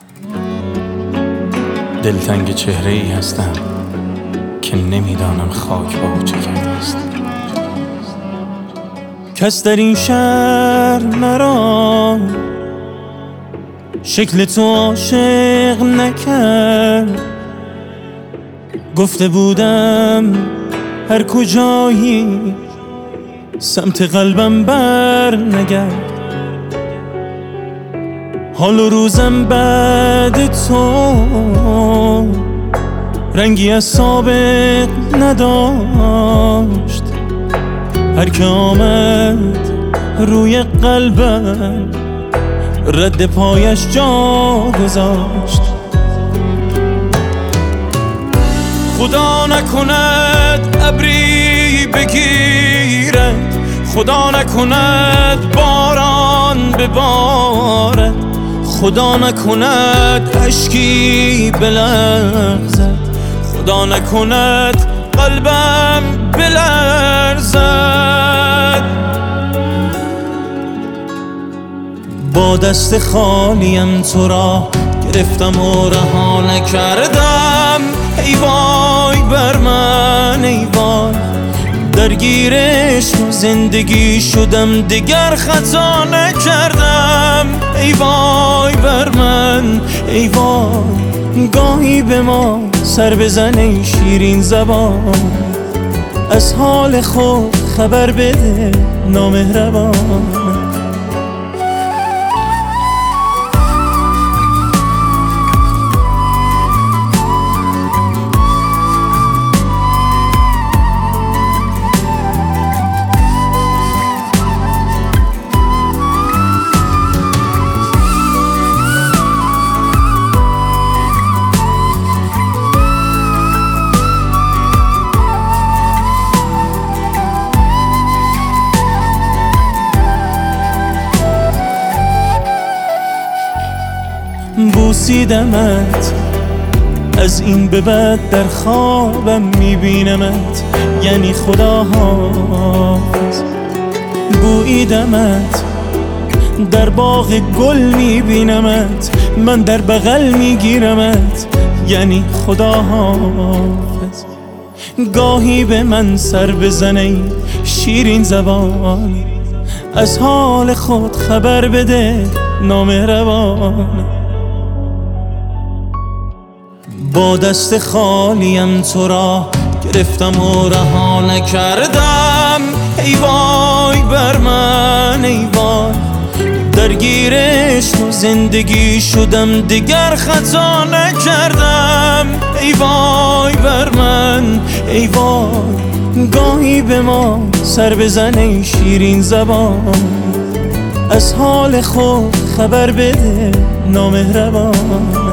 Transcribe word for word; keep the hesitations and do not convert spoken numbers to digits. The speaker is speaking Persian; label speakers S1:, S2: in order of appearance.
S1: دلتنگ چهره ای هستم که نمیدانم خاک با او چه کرده است. کس در این شهر مرا شکل تو عاشق نکرد. گفته بودم هر کجایی سمت قلبم بر نگرد. حال و روزم بعد تو رنگی از سابق نداشت. هر که آمد روی قلبم رد پایش جا گذاشت. خدا نکند ابری بگیرد، خدا نکند باران ببارد، خدا نکند اشکی بلغزد، خدا نکند قلبم بلرزد. با دست خالیم تو را گرفتم و رها نکردم. ای وای بر من ای وای، درگیر عشق و زندگی شدم دیگر خطا نکردم. ای وای بر من ای وای، گاهی به ما سر بزن ای شیرین زبان، از حال خود خبر بده نامهربان. بوسیدمت از این به بعد در خوابم میبینمت، یعنی خدا حافظ. بویدمت در باغ گل میبینمت، من در بغل میگیرمت، یعنی خدا حافظ. گاهی به من سر بزن ای شیرین زبان، از حال خود خبر بده نامهربان. با دست خالیم تو را گرفتم و رها نکردم. ای وای بر من ای وای، درگیر عشق و زندگی شدم دیگر خطا نکردم. ای وای بر من ای وای، گاهی به ما سر بزن ای شیرین زبان، از حال خود خبر بده نامهربان.